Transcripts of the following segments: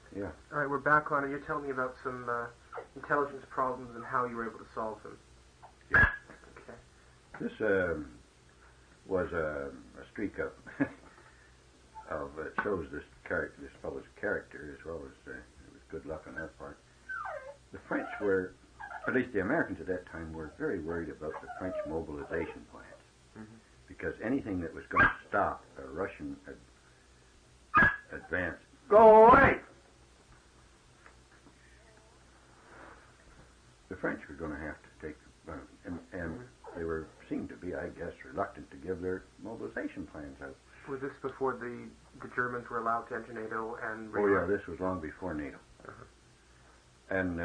Yeah. All right, we're back on it. You're telling me about some intelligence problems and how you were able to solve them. Yeah. Okay. This was a streak of it shows this fellow's character as well as it was good luck on our part. The French were, at least the Americans at that time, were very worried about the French mobilization plans because anything that was going to stop a Russian advance. Go away! The French were going to have to take, and they seemed to be, I guess, reluctant to give their mobilization plans out. Was this before the Germans were allowed to enter NATO and... Oh, yeah, this was long before NATO. And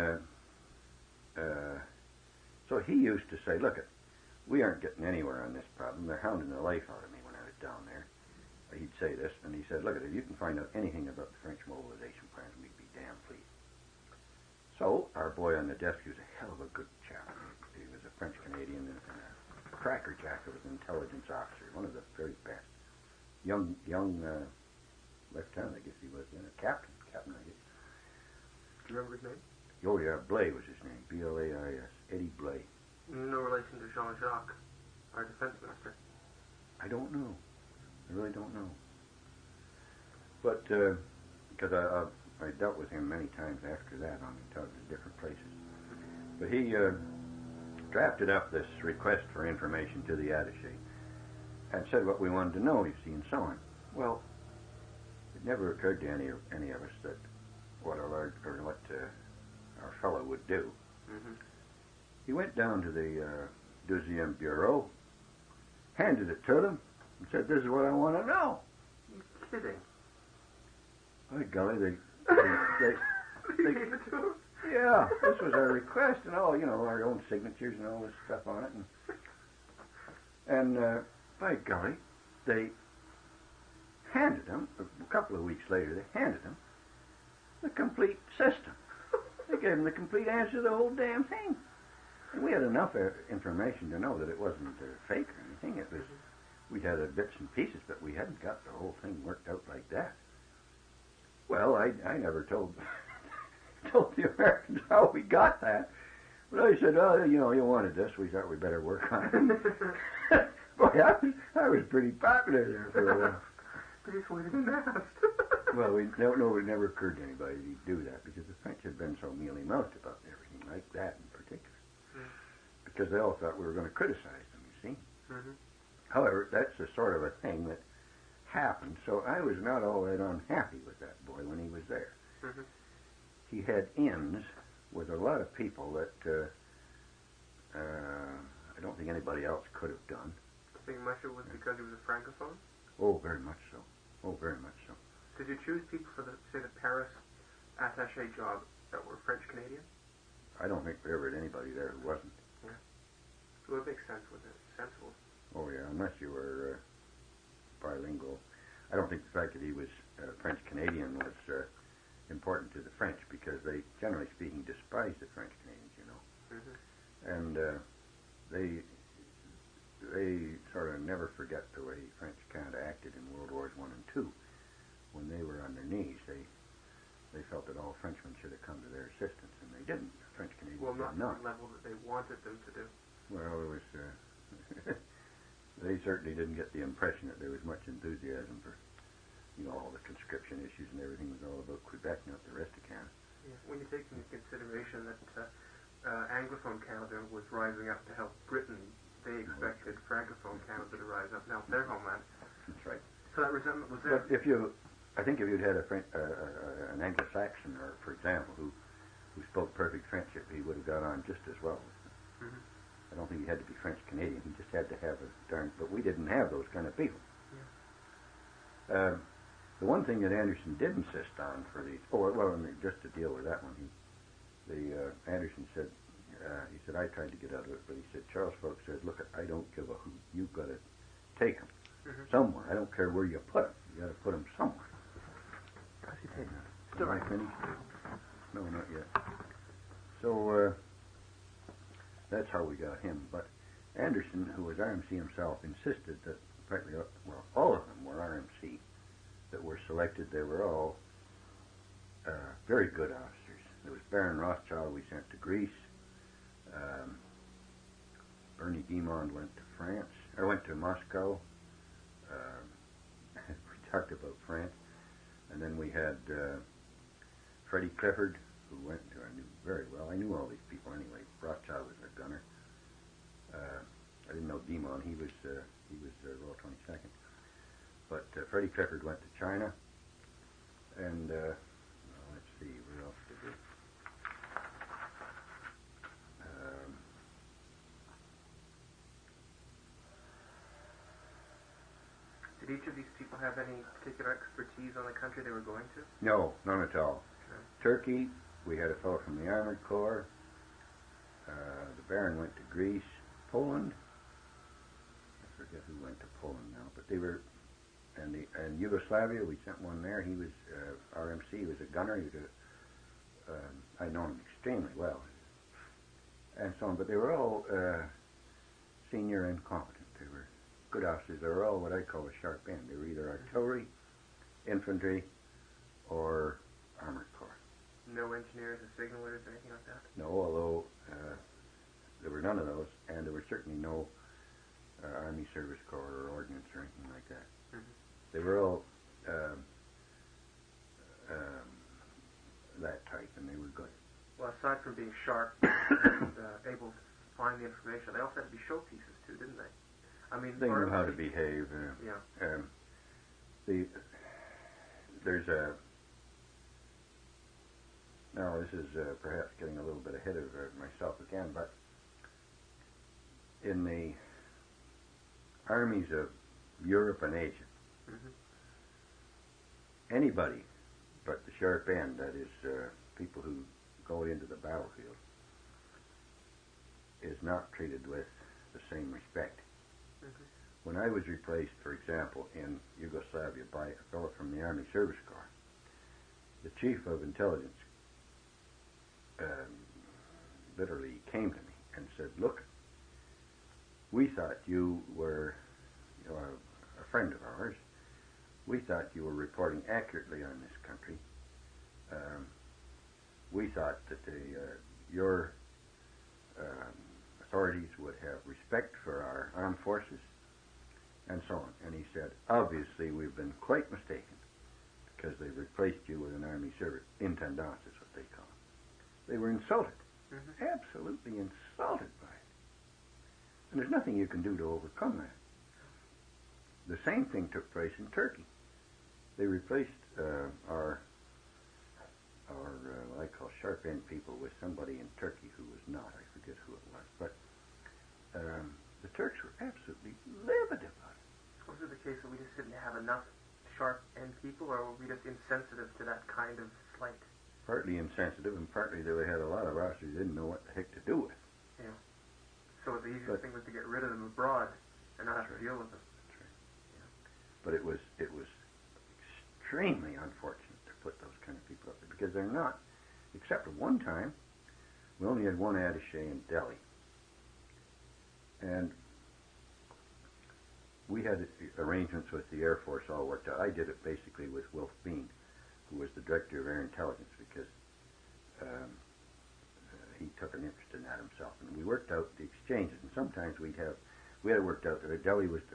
so he used to say, look, we aren't getting anywhere on this problem. They're hounding the life out of me when I was down there. He'd say this, and he said, look, if you can find out anything about the French mobilization plans, we'd be damn pleased. So our boy on the desk, he was a hell of a good chap. He was a French-Canadian and a crackerjack of an intelligence officer, one of the very best. Young lieutenant, I guess he was then, a captain, I guess. Do you remember his name? Oh, yeah, Blais was his name, B-L-A-I-S, Eddie Blais. No relation to Jean-Jacques, our defense minister. I don't know. I really don't know. But, because I dealt with him many times after that on different places. But he drafted up this request for information to the attaché and said what we wanted to know, you see, and so on. Well, it never occurred to any of us that what our fellow would do. He went down to the Deuxième Bureau, handed it to them, and said, this is what I want to know. You're kidding. By golly, they gave it to him? Yeah, this was our request and all, our own signatures and all this stuff on it. And by golly, they handed him, a couple of weeks later, they handed him the complete system. They gave him the complete answer to the whole damn thing. And we had enough information to know that it wasn't fake or anything. It was, we had bits and pieces, but we hadn't got the whole thing worked out like that. Well, I never told the Americans how we got that. But I said, oh, you wanted this. We thought we better work on it. Boy, I was pretty popular there for a while. But he's waiting and asked. Well, it never occurred to anybody to do that because the French had been so mealy-mouthed about everything like that in particular. Because they all thought we were going to criticize them, you see. However, that's the sort of a thing that happened, so I was not all that unhappy with that boy when he was there. He had ins with a lot of people that I don't think anybody else could have done. I think much of it was because he was a francophone? Oh, very much so. Oh, very much so. Did you choose people for the Paris attaché job that were French-Canadian? I don't think there ever had anybody there who wasn't. Yeah. Well, it makes sense with it. Sensible. Oh, yeah, unless you were bilingual. I don't think the fact that he was French-Canadian was important to the French because they, generally speaking, despised the French-Canadians, And they sort of never forget the way French kind of acted in World Wars I and II. When they were on their knees, they felt that all Frenchmen should have come to their assistance, and they didn't. The French-Canadians did not. Well, not the level that they wanted them to do. Well, it was... they certainly didn't get the impression that there was much enthusiasm for, all the conscription issues and everything was all about Quebec, not the rest of Canada. Yeah. When you take into consideration that Anglophone Canada was rising up to help Britain, they expected Francophone Canada to rise up. Now it's their homeland. That's right. So that resentment was there. But I think if you'd had an Anglo-Saxon, or for example, who spoke perfect French, he would have got on just as well. I don't think he had to be French-Canadian. He just had to have a darn... But we didn't have those kind of people. Yeah. The one thing that Anderson did insist on for these... just to deal with that one, Anderson said, he said, I tried to get out of it, but he said, Charles Foch said, look, I don't give a hoot. You've got to take them somewhere. I don't care where you put them. You got to put them somewhere. How's he taking it? Still I finished? No, not yet. So, that's how we got him. But Anderson, who was RMC himself, insisted that practically, all of them were RMC that were selected. They were all very good officers. There was Baron Rothschild we sent to Greece. Um, Bernie Guimond went to France. I went to Moscow. We talked about France. And then we had Freddie Clifford, who went to, I knew very well. I knew all these people anyway. Rothschild was a gunner. I didn't know Guimond. He was Royal 22nd. But Freddie Clifford went to China. And let's see, where else did we? Did each of these people have any particular expertise on the country they were going to? No, none at all. Okay. Turkey, we had a fellow from the Armored Corps. The Baron went to Greece. Poland, I forget who went to Poland now, but they were, and Yugoslavia, we sent one there. He was RMC. He was a gunner. He was I know him extremely well, and so on. But they were all senior and competent. They were good officers. They were all what I call a sharp end. They were either artillery, infantry, or armored corps. No engineers or signalers or anything like that? No, although there were none of those, and there were certainly no Army Service Corps or ordnance or anything like that. Mm-hmm. They were all that type, and they were good. Well, aside from being sharp and able to find the information, they also had to be showpieces too, didn't they? I mean, they knew how to behave. Yeah. There's a. Now, this is perhaps getting a little bit ahead of myself again, but in the armies of Europe and Asia, anybody but the sharp end, that is, people who go into the battlefield, is not treated with the same respect. When I was replaced, for example, in Yugoslavia by a fellow from the Army Service Corps, the chief of intelligence literally came to me and said, "Look, we thought you were a friend of ours. We thought you were reporting accurately on this country. We thought that your authorities would have respect for our armed forces," and so on. And he said, "Obviously, we've been quite mistaken, because they replaced you with an Army service intendant, is what they call it." They were insulted, absolutely insulted by it. And there's nothing you can do to overcome that. The same thing took place in Turkey. They replaced our what I call sharp end people with somebody in Turkey who was not. I forget who it was, but the Turks were absolutely livid about it. Was it the case that we just didn't have enough sharp end people, or were we just insensitive to that kind of slight? Partly insensitive, and partly they had a lot of officers who didn't know what the heck to do with. Yeah. So the easiest thing was to get rid of them abroad and not have to deal with them. That's right. Yeah. But it was extremely unfortunate to put those kind of people up there, because they're not, except at one time, we only had one attaché in Delhi. And we had arrangements with the Air Force all worked out. I did it basically with Wilf Bean, who was the director of Air Intelligence, because he took an interest in that himself. And we worked out the exchanges. And sometimes we had it worked out that Delhi was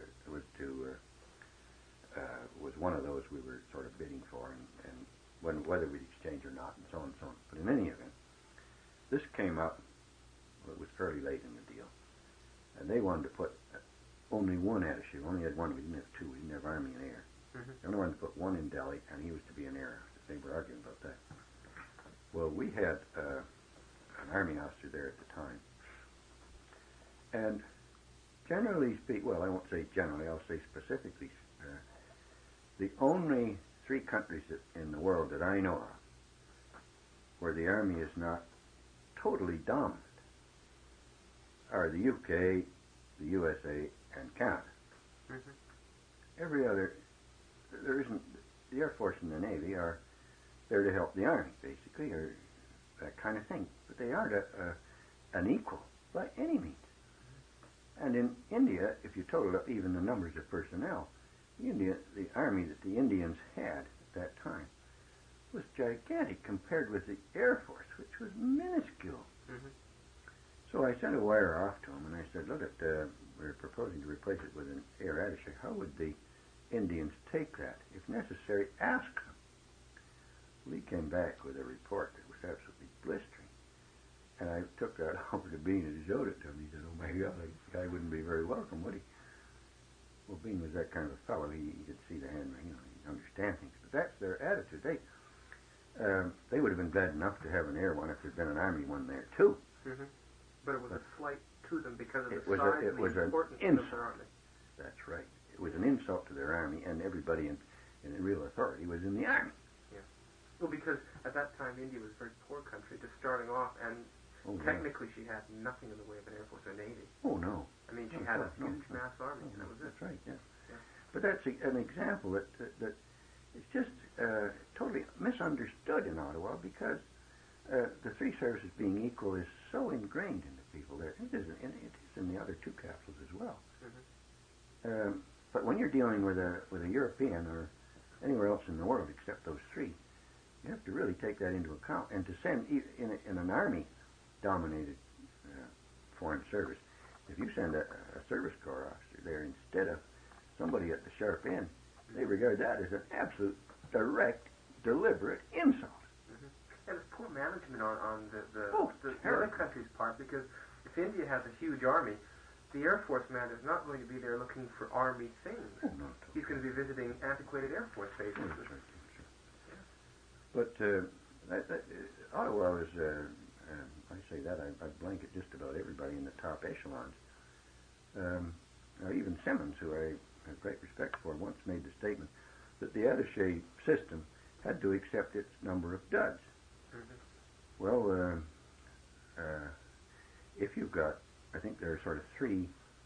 one of those we were sort of bidding for, and whether we'd exchange or not, and so on and so on. But in any event, this came up. Well, it was fairly late in the deal, and they wanted to put only one attaché. We only had one. We didn't have two. We didn't have Army and Air. They only wanted to put one in Delhi, and he was to be an Air. They were arguing about that. Well, we had an Army officer there at the time, and generally speaking, well, I won't say generally, I'll say specifically, the only three countries in the world that I know of where the Army is not totally dominant are the UK, the USA, and Canada. Every other, there isn't, the Air Force and the Navy are there to help the Army, basically, or that kind of thing. But they aren't an equal by any means. And in India, if you total up even the numbers of personnel, the Army that the Indians had at that time was gigantic compared with the Air Force, which was minuscule. Mm-hmm. So I sent a wire off to him, and I said, look, we're proposing to replace it with an air attaché. How would the Indians take that? If necessary, ask them. Well, he came back with a report that was absolutely blistering. And I took that over to Bean and showed it to him. He said, oh, my God, the guy wouldn't be very welcome, would he? Well, Bean was that kind of a fellow. He could see the handwriting, he'd understand things. But that's their attitude. They would have been glad enough to have an air one if there'd been an Army one there, too. Mm-hmm. But it was a slight to them because of the size and the importance of their army. That's right. It was an insult to their army, and everybody in the real authority was in the army. Yeah. Well, because at that time India was a very poor country, just starting off, and technically she had nothing in the way of an air force or navy. Oh no. I mean, she had a huge mass army, and that was it. That's right. Yeah. But that's an example that it's just totally misunderstood in Ottawa because the three services being equal is so ingrained in the people there. It is in the other two capitals as well. Mm-hmm. But when you're dealing with a European or anywhere else in the world except those three, you have to really take that into account. And to send in an army-dominated foreign service, if you send a service corps officer there instead of somebody at the sharp end, they regard that as an absolute, direct, deliberate insult. And it's poor management on the other country's part, because if India has a huge army, the Air Force man is not going to be there looking for army things. Oh, no, he's going to be visiting antiquated Air Force bases. Oh, that's right, that's right. But Ottawa was, I say that, I blanket just about everybody in the top echelons. Now even Simmons, who I have great respect for, once made the statement that the attaché system had to accept its number of duds. Mm-hmm. Well, if you've got, I think there are sort of three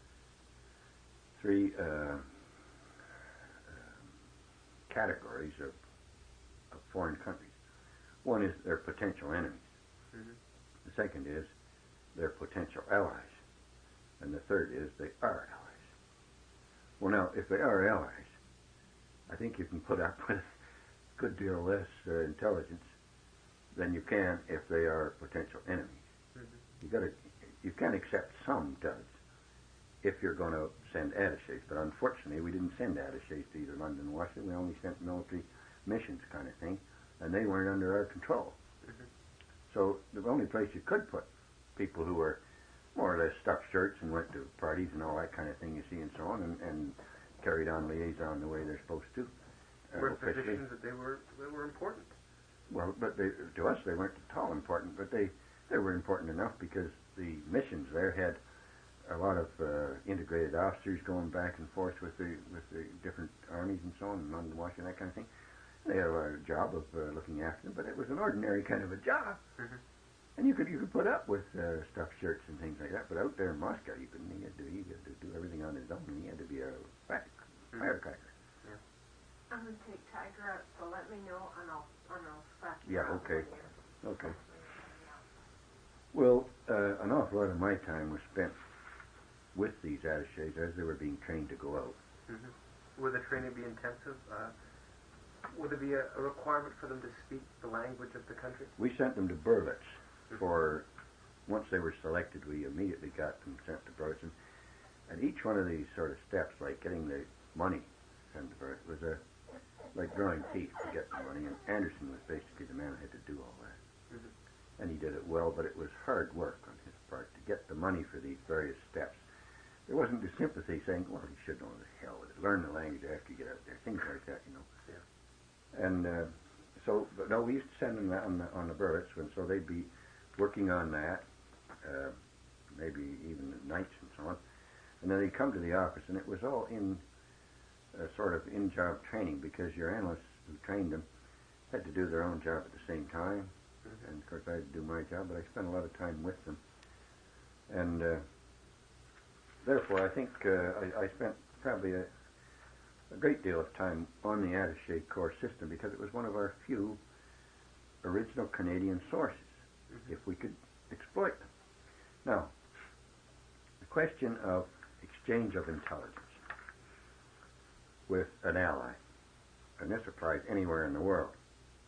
categories of foreign countries. One is their potential enemies. Mm-hmm. The second is their potential allies. And the third is they are allies. Well, now, if they are allies, I think you can put up with a good deal less intelligence than you can if they are potential enemies. Mm-hmm. You can accept some duds if you're going to send attachés, but unfortunately we didn't send attachés to either London or Washington. We only sent military missions kind of thing, and they weren't under our control. Mm-hmm. So the only place you could put people who were more or less stuffed shirts and went to parties and all that kind of thing, you see, and so on, and carried on liaison the way they're supposed to. Were positions that they were important. Well, but to us they weren't at all important, but they were important enough because the missions there had a lot of integrated officers going back and forth with the different armies and so on, London, Washington, that kind of thing. They had a job of looking after them, but it was an ordinary kind of a job. Mm-hmm. And you could put up with stuffed shirts and things like that, but out there in Moscow, he had to do everything on his own, and he had to be a firecracker. Yeah. I'm going to take Tiger out, so let me know, and I'll stop you. Yeah, okay. Okay. Well, an awful lot of my time was spent with these attachés as they were being trained to go out. Mm-hmm. Would the training be intensive? Would there be a requirement for them to speak the language of the country? We sent them to Berlitz for, once they were selected, we immediately got them sent to Berlitz. And each one of these sort of steps, like getting the money sent to Berlitz, was like drawing teeth to get the money. And Anderson was basically the man who had to do all that. Mm-hmm. And he did it well, but it was hard work on his part to get the money for these various steps. There wasn't the sympathy saying, well, you should know the hell with it. Learn the language after you get out there. Things like that, you know. Yeah. And but no, we used to send them on the Berlitz, and so they'd be working on that, maybe even at nights and so on. And then they'd come to the office, and it was all in sort of in-job training because your analysts who trained them had to do their own job at the same time. Mm-hmm. And of course, I had to do my job, but I spent a lot of time with them. And therefore, I think I spent probably a great deal of time on the attaché corps system because it was one of our few original Canadian sources, if we could exploit them. Now, the question of exchange of intelligence with an ally, and this applies anywhere in the world,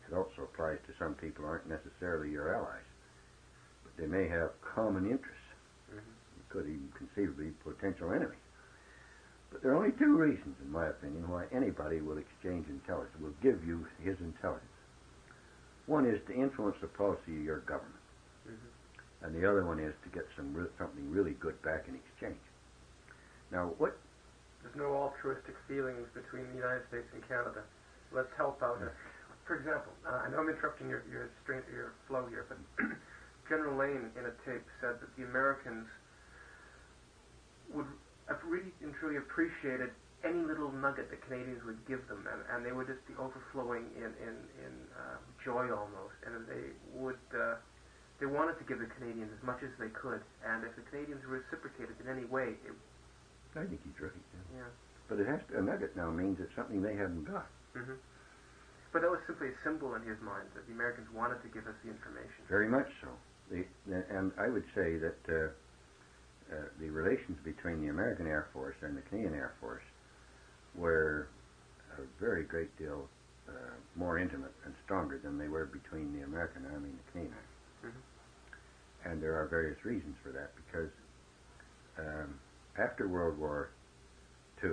it also applies to some people who aren't necessarily your allies, but they may have common interests. You could even conceivably be potential enemies. But there are only two reasons, in my opinion, why anybody will exchange intelligence, will give you his intelligence. One is to influence the policy of your government, and the other one is to get something really good back in exchange. Now, There's no altruistic feelings between the United States and Canada. Let's help out. For example, I know I'm interrupting your flow here, but General Lane in a tape said that the Americans would have really and truly appreciated any little nugget that Canadians would give them, and they would just be overflowing in joy almost, and they wanted to give the Canadians as much as they could, and if the Canadians reciprocated in any way, I think he's right. Yeah. But a nugget now means it's something they haven't got. But that was simply a symbol in his mind that the Americans wanted to give us the information. Very much so. And I would say that the relations between the American Air Force and the Canadian Air Force were a very great deal more intimate and stronger than they were between the American Army and the Canadian Army. And there are various reasons for that, because after World War II,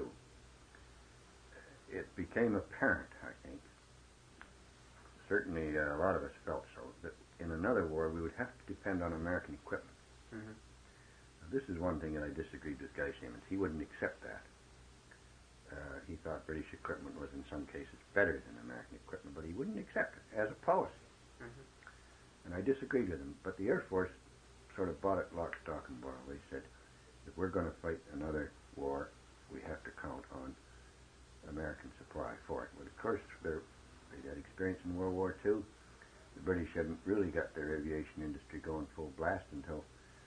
it became apparent, I think, certainly a lot of us felt so, that in another war we would have to depend on American equipment. Now, this is one thing that I disagreed with Guy Simmons. He wouldn't accept that. He thought British equipment was in some cases better than American equipment, but he wouldn't accept it as a policy. And I disagreed with him, but the Air Force sort of bought it lock, stock, and barrel. They said, if we're going to fight another war, we have to count on American supply for it. But of course, they had experience in World War II. The British hadn't really got their aviation industry going full blast until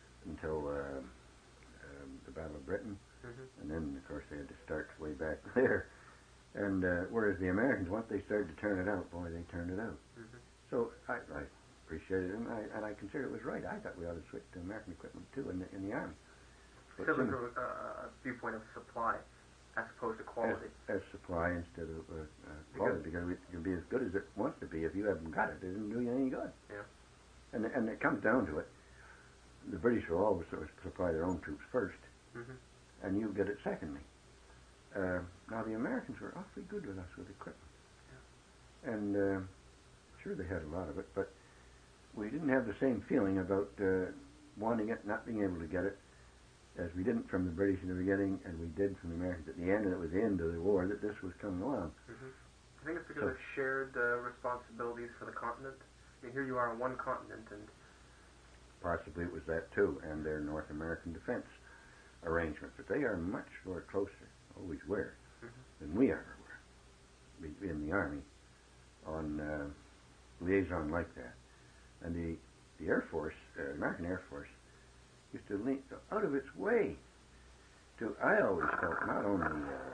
the Battle of Britain, and then of course they had to start way back there. And whereas the Americans, once they started to turn it out, boy, they turned it out. So I appreciated it, and I considered it was right. I thought we ought to switch to American equipment too in the Army. But from a viewpoint of supply, as opposed to quality. As supply instead of quality, because it can be as good as it wants to be. If you haven't got it, it doesn't do you any good. Yeah. And it comes down to it. The British will always sort of supply their own troops first, and you get it secondly. Now the Americans were awfully good with us with equipment, and sure they had a lot of it, but we didn't have the same feeling about wanting it, not being able to get it, as we didn't from the British in the beginning, and we did from the Americans at the end, and it was the end of the war that this was coming along. I think it's because of shared responsibilities for the continent. I mean, here you are on one continent, and possibly it was that too, and their North American defense arrangements, but they are much more closer, always were, than we ever were in the Army on liaison like that. And the Air Force, American Air Force, used to link out of its way to, I always felt, not only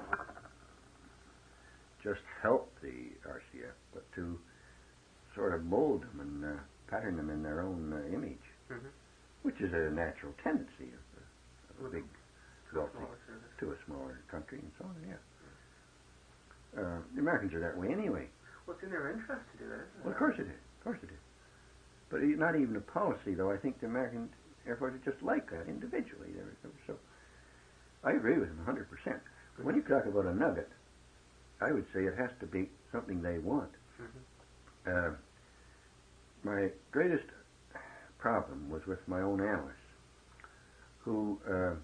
just help the RCF, but to sort of mold them and pattern them in their own image, which is a natural tendency of a big wealthy to a smaller country and so on. The Americans are that way anyway. Well, it's in their interest to do that, isn't it? Well, of course it is. Of course it is. But not even a policy, though. I think the American Air Force is just like that individually. So I agree with him 100%. But when you talk about a nugget, I would say it has to be something they want. My greatest problem was with my own analysts, who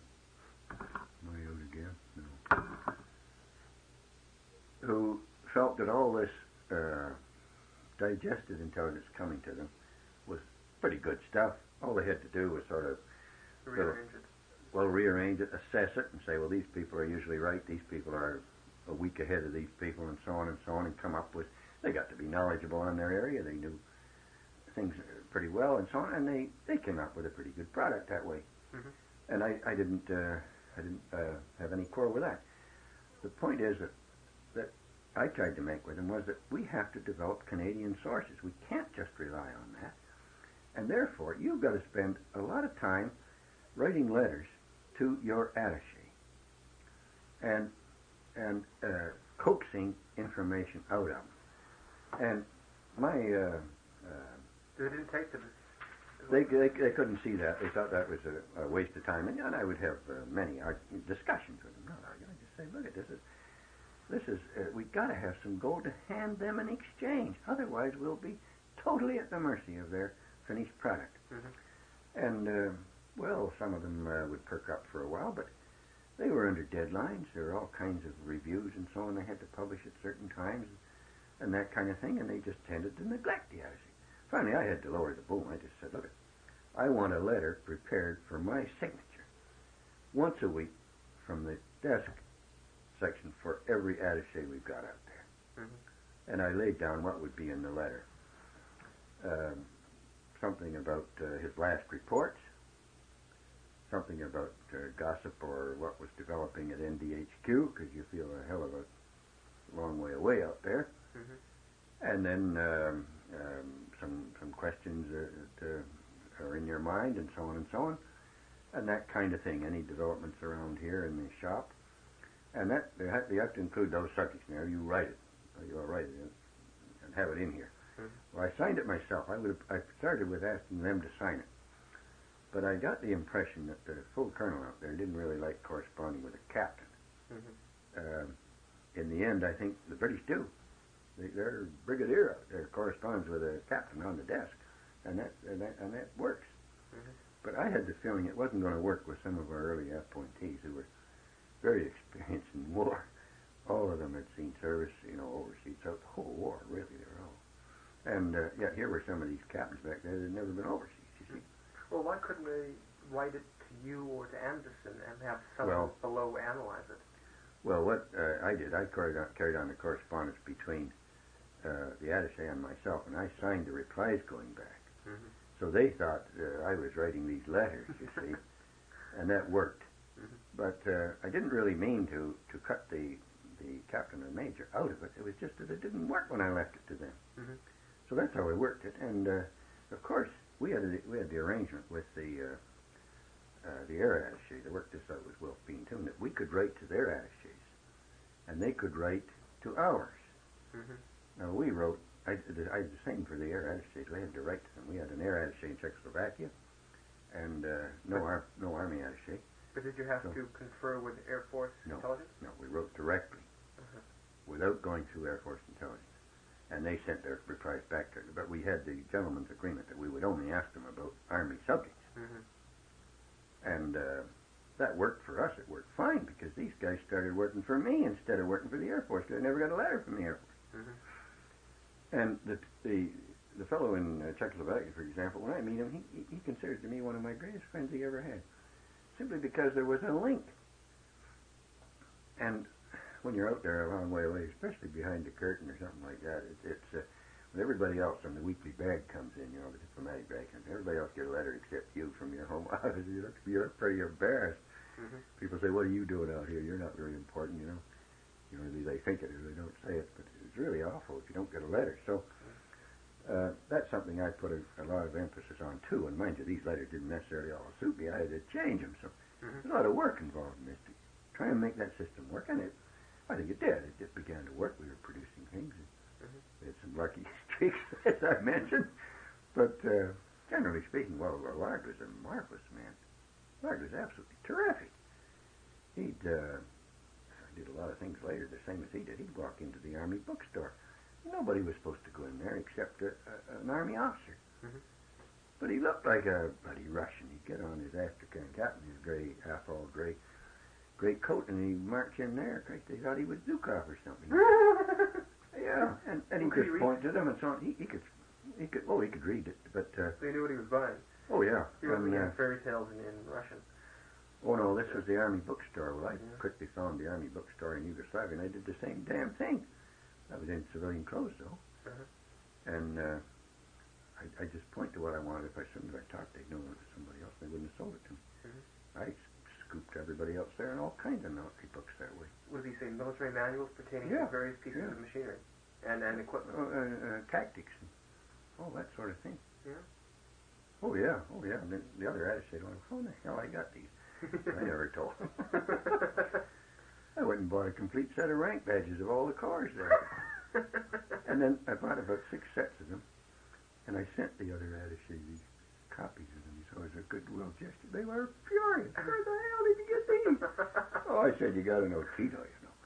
who felt that all this digested intelligence coming to them was pretty good stuff. All they had to do was sort of rearrange it, assess it, and say, well, these people are usually right, these people are a week ahead of these people, and so on, and come up with, they got to be knowledgeable in their area, they knew things pretty well, and so on, and they came up with a pretty good product that way. And I didn't have any quarrel with that. The point is that I tried to make with them was that we have to develop Canadian sources. We can't just rely on that. And therefore, you've got to spend a lot of time writing letters to your attaché and coaxing information out of them. And my They didn't take the. they couldn't see that. They thought that was a waste of time, and I would have many discussions with them. Not argue. I just say, look at this is we've got to have some gold to hand them in exchange. Otherwise, we'll be totally at the mercy of their finished product. Mm-hmm. And well, some of them would perk up for a while, but they were under deadlines. There were all kinds of reviews and so on. They had to publish at certain times and that kind of thing, and they just tended to neglect the attitude. Finally, I had to lower the boom. I just said, look, I want a letter prepared for my signature once a week from the desk section for every attaché we've got out there. Mm-hmm. And I laid down what would be in the letter. Something about his last reports, something about gossip or what was developing at NDHQ, because you feel a hell of a long way away out there. Mm-hmm. And then some questions that are in your mind, and so on, and that kind of thing. Any developments around here in the shop, and that you have to include those subjects in there. You write it, you'll write it and have it in here. Mm-hmm. Well, I signed it myself. I started with asking them to sign it, but I got the impression that the full colonel out there didn't really like corresponding with a captain. Mm-hmm. In the end, I think the British do. Their brigadier out there corresponds with a captain on the desk, and that works. Mm-hmm. But I had the feeling it wasn't going to work with some of our early appointees who were very experienced in war. All of them had seen service, overseas throughout the whole war. Really, they were all. And yet here were some of these captains back there that had never been overseas. You see. Well, why couldn't they write it to you or to Anderson and have someone below analyze it? Well, what I did, I carried on the correspondence between the attaché and myself, and I signed the replies going back. Mm-hmm. So they thought I was writing these letters, you see, and that worked. Mm-hmm. But I didn't really mean to cut the captain and major out of it. It was just that it didn't work when I left it to them. Mm-hmm. So that's how I worked it. And of course, we had the arrangement with the air attaché that worked this out with Wilf Bean too, that we could write to their attachés, and they could write to ours. Mm-hmm. Now we wrote. I did the same for the air attachés. We had to write to them. We had an air attaché in Czechoslovakia, and no army attaché. But did you have to confer with Air Force intelligence? No, we wrote directly, without going through Air Force intelligence. And they sent their replies back to us. But we had the gentleman's agreement that we would only ask them about Army subjects. Mm-hmm. And that worked for us. It worked fine because these guys started working for me instead of working for the Air Force, because I never got a letter from the Air Force. Mm-hmm. And the fellow in Czechoslovakia, for example, when I meet him, he considers me one of my greatest friends he ever had, simply because there was a link. And when you're out there a long way away, especially behind the curtain or something like that, it's when everybody else from the weekly bag comes in, the diplomatic bag comes in, everybody else get a letter except you from your home office. You're pretty embarrassed. Mm-hmm. People say, "What are you doing out here? You're not very important, they think it or they don't say it, but it's really awful if you don't get a letter." So that's something I put a lot of emphasis on too. And mind you, these letters didn't necessarily all suit me. I had to change them. So there's a lot of work involved in this to try and make that system work. And I think it did. It just began to work. We were producing things. We had some lucky streaks, as I mentioned. But generally speaking, Lard was a marvelous man. Lard was absolutely terrific. I did a lot of things later the same as he did. He'd walk into the Army bookstore. Nobody was supposed to go in there except an Army officer. Mm-hmm. But he looked like a bloody Russian. He'd get on his Astrakhan cap and his half-all gray coat, and he'd march in there. They thought he was Zukov or something. Yeah, and he just point to them and so on. He could read it, but they knew what he was buying. Oh yeah. He wasn't getting fairy tales in Russian. Oh no, this was the Army bookstore. Well, I quickly found the Army bookstore in Yugoslavia, and I did the same damn thing. I was in civilian clothes though, and I just point to what I wanted. If as soon as I talked, they'd know it was somebody else. They wouldn't have sold it to me. I scooped everybody else there and all kinds of military books that way. What did he say? Military manuals pertaining to various pieces of machinery and equipment. Tactics and all that sort of thing. Yeah. Oh yeah. And then the other attaché going, "How the hell I got these?" I never told him. I went and bought a complete set of rank badges of all the corps there. And then I bought about 6 sets of them, and I sent the other attachés these copies of them. So it was a goodwill gesture. They were furious. Where the hell did you get these? Oh, I said, you got to know Tito, you know.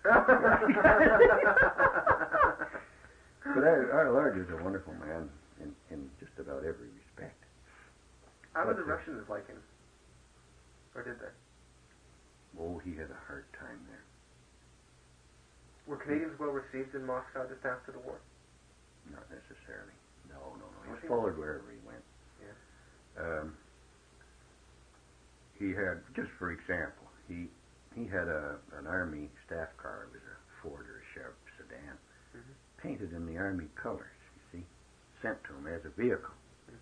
But our Lord is a wonderful man in just about every respect. How did the Russians like him? Or did they? Oh, he had a hard time there. Were Canadians well received in Moscow just after the war? Not necessarily. No. He was followed wherever he went. Yeah. He had, just for example, he had an army staff car. It was a Ford or a Chevy sedan, painted in the army colors, you see, sent to him as a vehicle.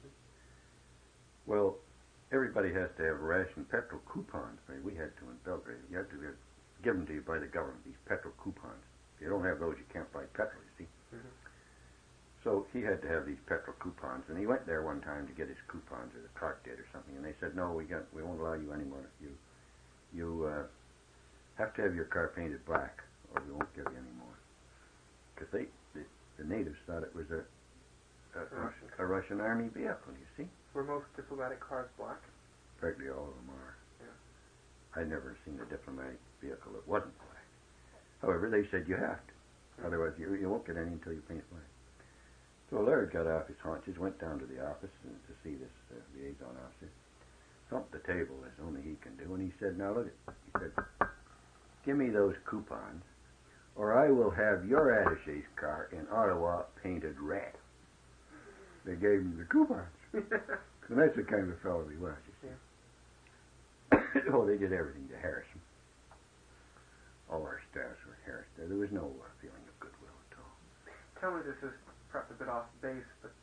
Well, everybody has to have ration petrol coupons. We had to in Belgrade. You had to get given to you by the government, these petrol coupons. If you don't have those, you can't buy petrol, you see. So he had to have these petrol coupons, and he went there one time to get his coupons, or the clerk did or something, and they said, no, we won't allow you anymore. You have to have your car painted black, or we won't give you any more. Because the natives thought it was a Russian army vehicle, you see. Were most diplomatic cars black? Practically all of them are. Yeah. I'd never seen a diplomatic vehicle that wasn't black. However, they said you have to. Otherwise, you won't get any until you paint black. So Laird got off his haunches, went down to the office to see this liaison officer, thumped the table as only he can do, and he said, now look it. He said, give me those coupons, or I will have your attaché's car in Ottawa painted red. They gave him the coupons. And that's the kind of fellow he was, you see. Yeah. Oh, they did everything to harass him. All our staffs were harassed. There was no feeling of goodwill at all. Tell me, this is perhaps a bit off base, but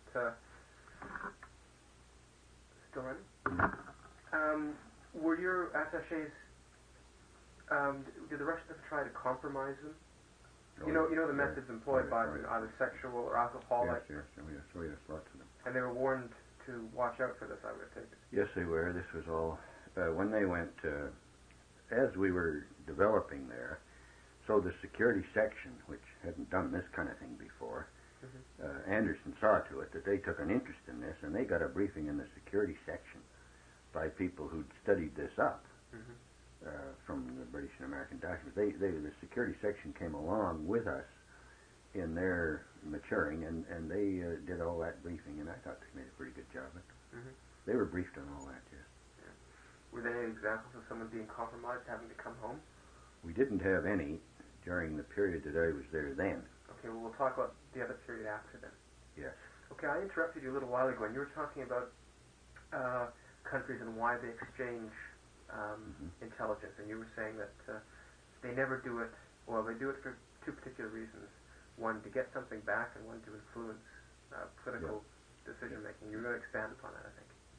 still running? Were your attachés, did the Russians ever try to compromise them? You know the methods employed by them, either sexual or alcoholic. Yes, lots of them. And they were warned to watch out for this, I would take it. Yes, they were. This was all when they went. As we were developing there, so the security section, which hadn't done this kind of thing before, Anderson saw to it that they took an interest in this, and they got a briefing in the security section by people who'd studied this up. From the British and American documents. The security section came along with us in their maturing, and they did all that briefing, and I thought they made a pretty good job of it. They were briefed on all that, yes. Yeah. Were there any examples of someone being compromised, having to come home? We didn't have any during the period that I was there then. Okay, well, we'll talk about the other period after then. Yes. Okay, I interrupted you a little while ago, and you were talking about countries and why they exchange intelligence, and you were saying that they never do it, well, they do it for two particular reasons. One, to get something back, and one, to influence political decision-making. You were going to expand upon that,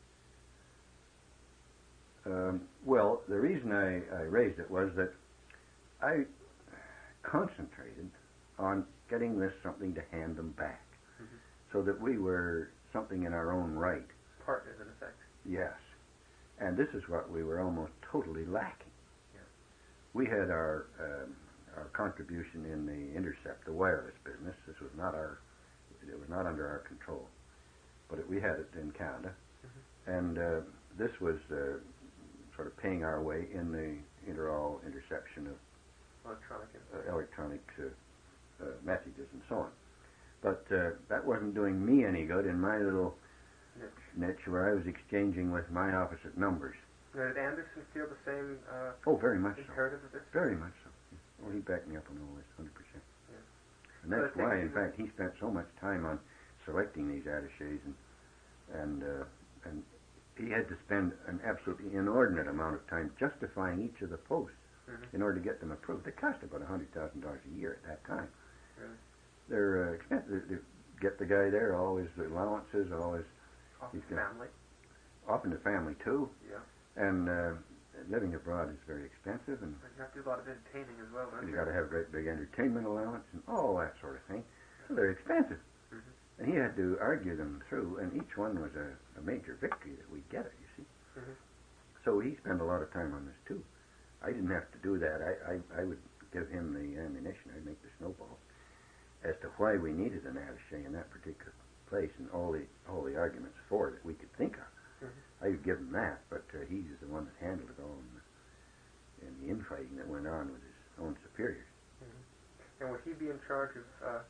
I think. Well, the reason I raised it was that I concentrated on getting this something to hand them back, so that we were something in our own right. Partners, in effect. Yes. And this is what we were almost totally lacking. Yeah. We had our contribution in the intercept, the wireless business. This was not it was not under our control, but we had it in Canada, and this was sort of paying our way in the interception of electronic messages and so on. But that wasn't doing me any good in my little niche where I was exchanging with my opposite numbers. Now, did Anderson feel the same very much imperative of this? Very much so. Well, he backed me up on all this, 100%. Yeah. And that's why, in fact, he spent so much time on selecting these attachés, and he had to spend an absolutely inordinate amount of time justifying each of the posts in order to get them approved. They cost about $100,000 a year at that time. Really? They're expensive. To get the guy there, all his allowances, all his... Often family. Often the family, too. Yeah. And living abroad is very expensive, and you have to do a lot of entertaining as well, don't you? You got to have a great big entertainment allowance and all that sort of thing. So they're expensive. And he had to argue them through, and each one was a major victory that we get it, you see. So he spent a lot of time on this, too. I didn't have to do that. I would give him the ammunition. I'd make the snowball. as to why we needed an attaché in that particular place, and all the arguments for it that we could think of. Mm-hmm. I would give him that, but he's the one that handled it all in the infighting that went on with his own superiors. Mm-hmm. And would he be in charge of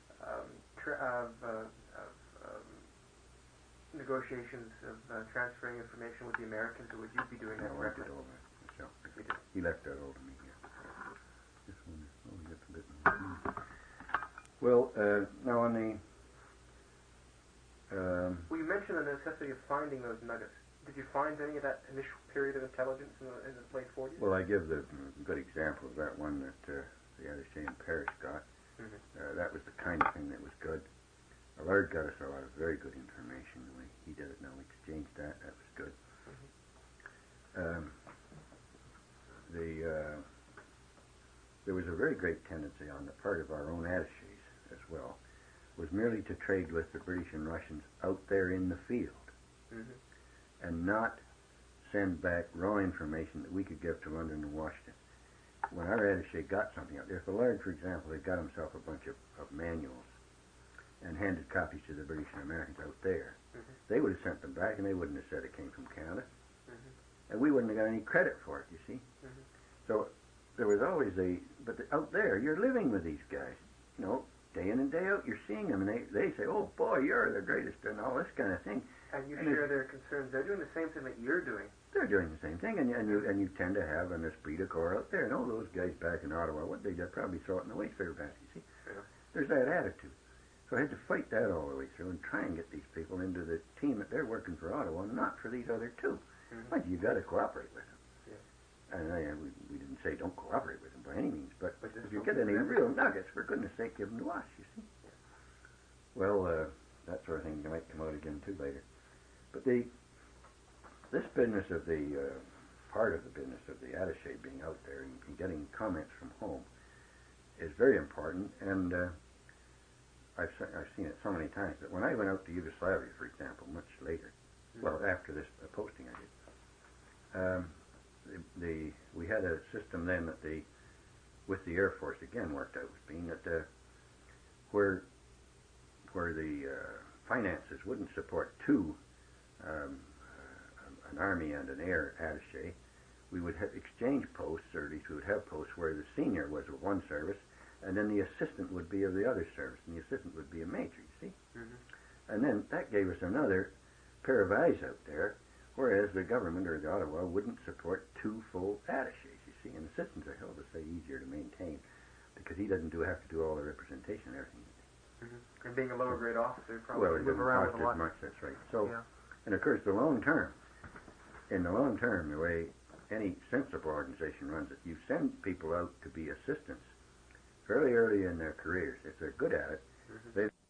negotiations of transferring information with the Americans, or would you be doing that? No, I did all that myself. He left that all to me. Yeah. This one, we got some good ones. Well, now on the. Well, you mentioned the necessity of finding those nuggets. Did you find any of that initial period of intelligence in the late 40s? Well, I give the good example of that one that the attaché in Paris got. Mm-hmm. That was the kind of thing that was good. Allard got us a lot of very good information. The way he did it, now we exchanged that. That was good. Mm-hmm. There was a very great tendency on the part of our own attachés as well, was merely to trade with the British and Russians out there in the field, mm-hmm. and not send back raw information that we could give to London and Washington. When our attaché got something out there, if Allard, for example, had got himself a bunch of manuals and handed copies to the British and Americans out there, mm-hmm. they would have sent them back, and they wouldn't have said it came from Canada. Mm-hmm. And we wouldn't have got any credit for it, you see. Mm-hmm. So there was always out there, you're living with these guys, day in and day out, you're seeing them, and they say, oh boy, you're the greatest, and all this kind of thing. And you share their concerns. They're doing the same thing that you're doing. They're doing the same thing, and you tend to have an esprit de corps out there, and all those guys back in Ottawa, what they did, probably throw it in the waste basket, you see. Yeah. There's that attitude. So I had to fight that all the way through and try and get these people into the team that they're working for Ottawa, not for these other two. Mm-hmm. But you've got to cooperate with them. Yeah. And we didn't say don't cooperate with them by any means, but if you don't get any real nuggets, for goodness sake, give them to us, you see. Yeah. Well, that sort of thing might come out again too later. But this business of part of the business of the attaché being out there and getting comments from home is very important, and I've seen it so many times that when I went out to Yugoslavia, for example, much later, mm-hmm. well, after this posting I did, we had a system then that with the Air Force again worked out, being that where the finances wouldn't support two, an army and an air attaché, we would have exchange posts, or at least we would have posts where the senior was of one service, and then the assistant would be of the other service, and the assistant would be a major, you see? Mm-hmm. And then that gave us another pair of eyes out there, whereas the government or the Ottawa wouldn't support two full attachés, you see? And assistants are held to say easier to maintain, because he doesn't have to do all the representation and everything. Mm-hmm. And being a lower grade officer, Well, probably it move doesn't around cost with a lot. as much, that's right. So, Yeah. and of course, in the long term, the way any sensible organization runs it, you send people out to be assistants fairly early in their careers. If they're good at it, Mm-hmm. they